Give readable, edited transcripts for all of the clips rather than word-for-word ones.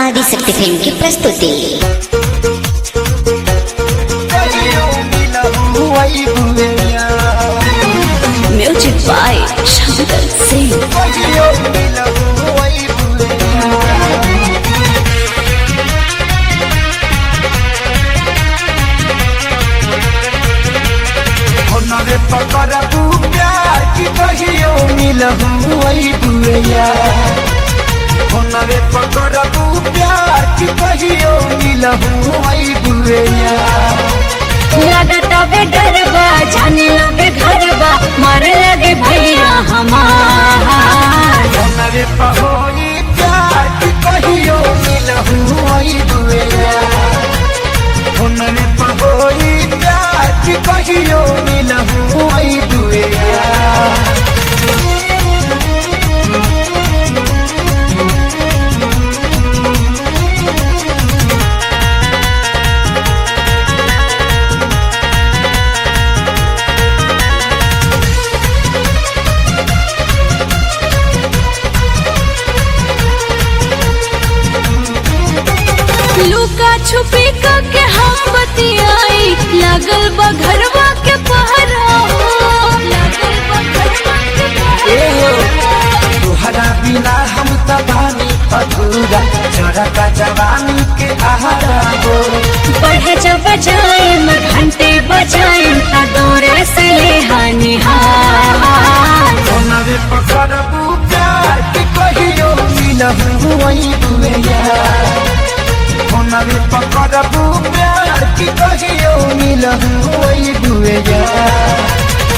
Adishakti film की प्रस्तुति। Music by Shankar Singh. पकड़ू प्यार की कहियो मिलहू वही बुआ रे पकड़ू प्यार की कहियो मिलहू वही बुआ लगता बे डरबा जाने लगे घरबा मारे लगे भैया हमार रे पहोई प्यार की कहियो मिलहू वही बुआ रे पहोई प्यार की कहियो मिलहू वही बुआ लुका छुपी के हम बतियाई लागल बा घरवा के पहरा लागल बा घरवा के पहरा। तुहरा बिना हम तबानी अधूरा जरा का जवानी के आहारा हो बढ़े जब बजाए मैं घंटे बजाए ता दौरे से ले हानिहार रे पकड़बू प्यार की कहियो मिलहू वही बुआ रे पकड़बू प्यार की कहियो मिलहू वही बुआ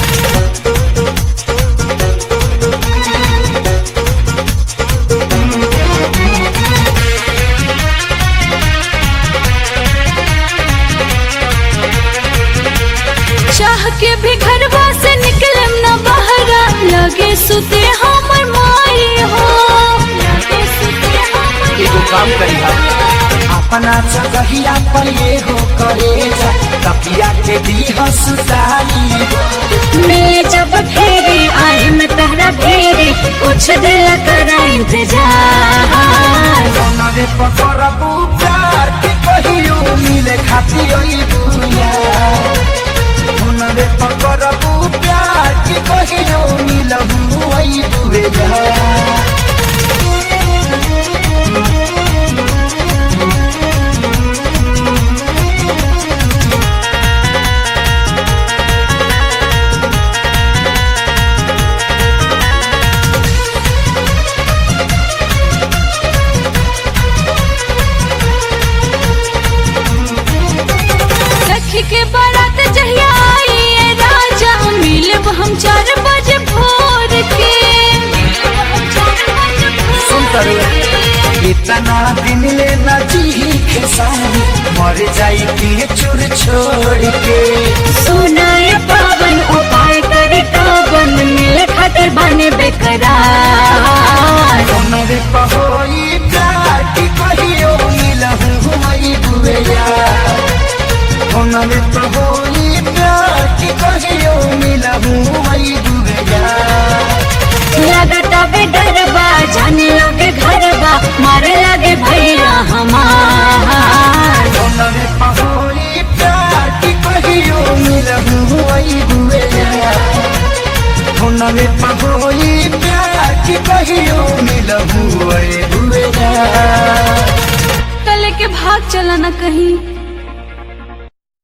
चाह के भी घरवा से निकलम न बहरा लगे सुते हमर माई हो लगे सुते हमर काम करी अपना जगहिया पर ये हो करे जा तपिया के दी हंसताई मैं जब फेरे आए मैं तहरा फेरे कुछ दिल करा इंतजार रे पकड़बू प्यार की कहियो मिले खाती बुआ रे पकड़बू प्यार की कहियो मिलहू वही बुआ के बारात जहिया आई राजा मिलब हम 4 बजे भोर के इतना दिन ले न जी खेसारी मर जाई के चुर छोड़ के सुनाए पावन उपाय करे कावन मिले खातिर बने बेकरार रे पहोई प्यार की कहियो मिलहू वही बुआ रे पहोई प्यार की कहियो मिलहू वही बुआ लगता बे डरबा जाने लगे घरबा मारे लगे भैया हमार रे पहोई प्यार की कहियो मिलहू वही बुआ रे पहोई प्यार की कहियो मिलहू वही बुआ कल के भाग चला न कहीं